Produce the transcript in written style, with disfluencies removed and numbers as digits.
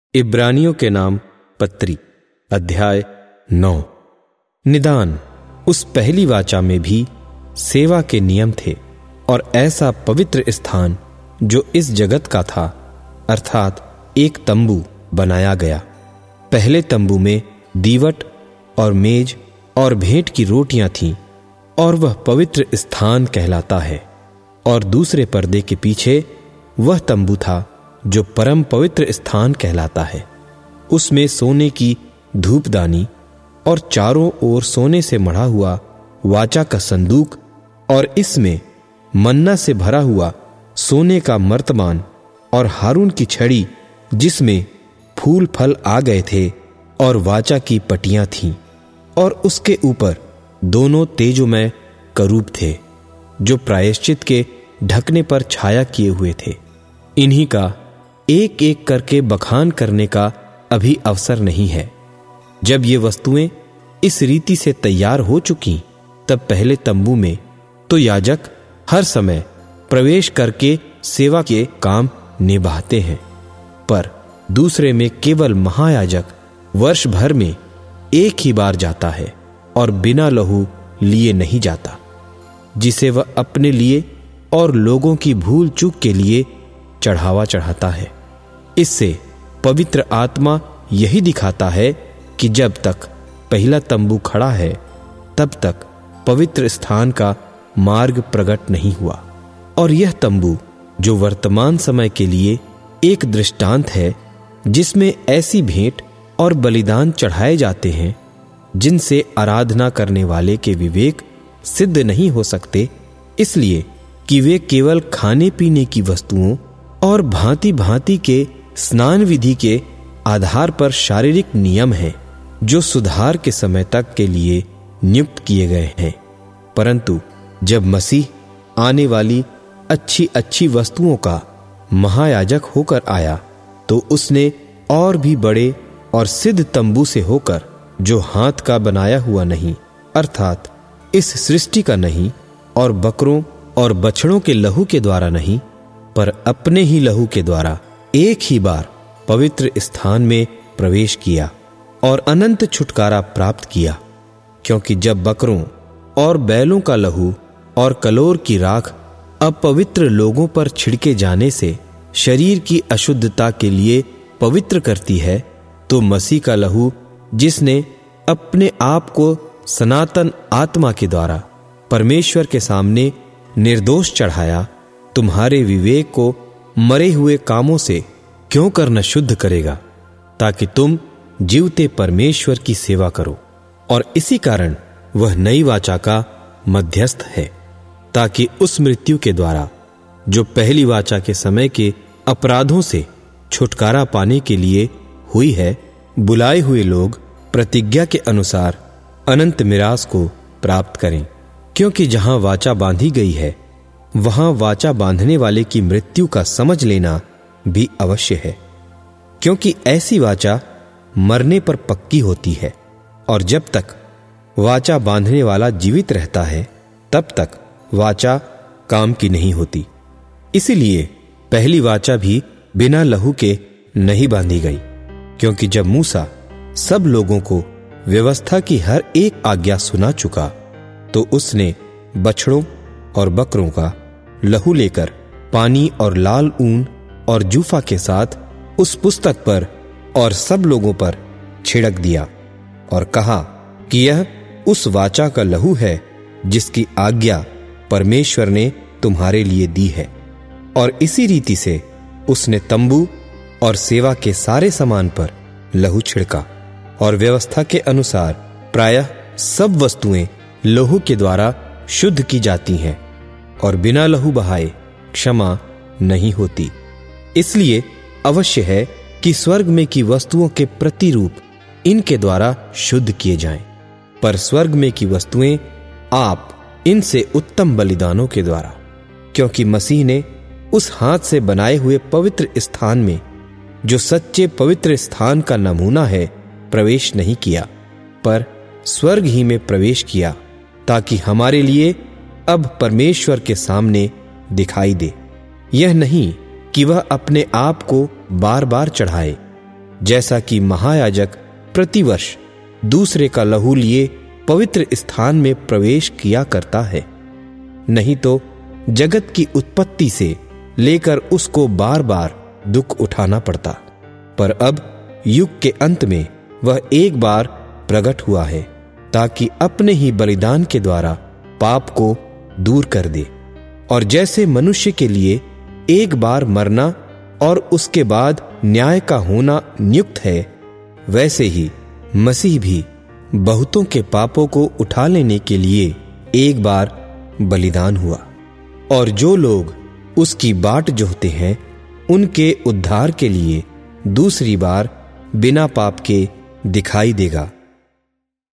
इब्रानियों के नाम पत्री अध्याय 9। निदान उस पहली वाचा में भी सेवा के नियम थे और ऐसा पवित्र स्थान जो इस जगत का था, अर्थात एक तंबू बनाया गया। पहले तंबू में दीवट और मेज और भेंट की रोटियां थीं और वह पवित्र स्थान कहलाता है। और दूसरे पर्दे के पीछे वह तंबू था जो परम पवित्र स्थान कहलाता है। उसमें सोने की धूपदानी और चारों ओर सोने से मढ़ा हुआ वाचा का संदूक और इसमें मन्ना से भरा हुआ सोने का मर्तमान और हारून की छड़ी जिसमें फूल फल आ गए थे और वाचा की पटियां थीं। और उसके ऊपर दोनों तेजोमय करूब थे जो प्रायश्चित के ढकने पर छाया किए हुए थे। इन्हीं का एक एक करके बखान करने का अभी अवसर नहीं है। जब ये वस्तुएं इस रीति से तैयार हो चुकी, तब पहले तंबू में तो याजक हर समय प्रवेश करके सेवा के काम निभाते हैं, पर दूसरे में केवल महायाजक वर्ष भर में एक ही बार जाता है और बिना लहू लिए नहीं जाता, जिसे वह अपने लिए और लोगों की भूल चूक के लिए चढ़ावा चढ़ाता है। इससे पवित्र आत्मा यही दिखाता है कि जब तक पहला तंबू खड़ा है, तब तक पवित्र स्थान का मार्ग प्रकट नहीं हुआ। और यह तंबू जो वर्तमान समय के लिए एक दृष्टांत है, जिसमें ऐसी भेंट और बलिदान चढ़ाए जाते हैं जिनसे आराधना करने वाले के विवेक सिद्ध नहीं हो सकते, इसलिए कि वे केवल खाने पीने की वस्तुओं और भांति भांति के स्नान विधि के आधार पर शारीरिक नियम हैं जो सुधार के समय तक के लिए नियुक्त किए गए हैं। परंतु जब मसीह आने वाली अच्छी अच्छी वस्तुओं का महायाजक होकर आया, तो उसने और भी बड़े और सिद्ध तंबू से होकर, जो हाथ का बनाया हुआ नहीं, अर्थात इस सृष्टि का नहीं, और बकरों और बछड़ों के लहू के द्वारा नहीं, पर अपने ही लहू के द्वारा एक ही बार पवित्र स्थान में प्रवेश किया और अनंत छुटकारा प्राप्त किया। क्योंकि जब बकरों और बैलों का लहू और कलोर की राख अपवित्र लोगों पर छिड़के जाने से शरीर की अशुद्धता के लिए पवित्र करती है, तो मसीह का लहू जिसने अपने आप को सनातन आत्मा के द्वारा परमेश्वर के सामने निर्दोष चढ़ाया, तुम्हारे विवेक को मरे हुए कामों से क्यों करना शुद्ध करेगा, ताकि तुम जीवते परमेश्वर की सेवा करो। और इसी कारण वह नई वाचा का मध्यस्थ है, ताकि उस मृत्यु के द्वारा जो पहली वाचा के समय के अपराधों से छुटकारा पाने के लिए हुई है, बुलाए हुए लोग प्रतिज्ञा के अनुसार अनंत मिरास को प्राप्त करें। क्योंकि जहां वाचा बांधी गई है, वहां वाचा बांधने वाले की मृत्यु का समझ लेना भी अवश्य है। क्योंकि ऐसी वाचा मरने पर पक्की होती है, और जब तक वाचा बांधने वाला जीवित रहता है, तब तक वाचा काम की नहीं होती। इसीलिए पहली वाचा भी बिना लहू के नहीं बांधी गई। क्योंकि जब मूसा सब लोगों को व्यवस्था की हर एक आज्ञा सुना चुका, तो उसने बछड़ों और बकरों का लहू लेकर पानी और लाल ऊन और जूफा के साथ उस पुस्तक पर और सब लोगों पर छिड़क दिया और कहा कि यह उस वाचा का लहू है जिसकी आज्ञा परमेश्वर ने तुम्हारे लिए दी है। और इसी रीति से उसने तंबू और सेवा के सारे सामान पर लहू छिड़का। और व्यवस्था के अनुसार प्रायः सब वस्तुएं लहू के द्वारा शुद्ध की जाती हैं, और बिना लहू बहाए क्षमा नहीं होती। इसलिए अवश्य है कि स्वर्ग में की वस्तुओं के प्रतिरूप इनके द्वारा शुद्ध किए जाएं, पर स्वर्ग में की वस्तुएं आप इनसे उत्तम बलिदानों के द्वारा। क्योंकि मसीह ने उस हाथ से बनाए हुए पवित्र स्थान में, जो सच्चे पवित्र स्थान का नमूना है, प्रवेश नहीं किया, पर स्वर्ग ही में प्रवेश किया, ताकि हमारे लिए अब परमेश्वर के सामने दिखाई दे। यह नहीं कि वह अपने आप को बार बार चढ़ाए, जैसा कि महायाजक प्रतिवर्ष दूसरे का लहू लिए पवित्र स्थान में प्रवेश किया करता है। नहीं तो जगत की उत्पत्ति से लेकर उसको बार बार दुख उठाना पड़ता, पर अब युग के अंत में वह एक बार प्रकट हुआ है, ताकि अपने ही बलिदान के द्वारा पाप को दूर कर दे। और जैसे मनुष्य के लिए एक बार मरना और उसके बाद न्याय का होना नियुक्त है, वैसे ही मसीह भी बहुतों के पापों को उठा लेने के लिए एक बार बलिदान हुआ, और जो लोग उसकी बाट जोहते हैं उनके उद्धार के लिए दूसरी बार बिना पाप के दिखाई देगा।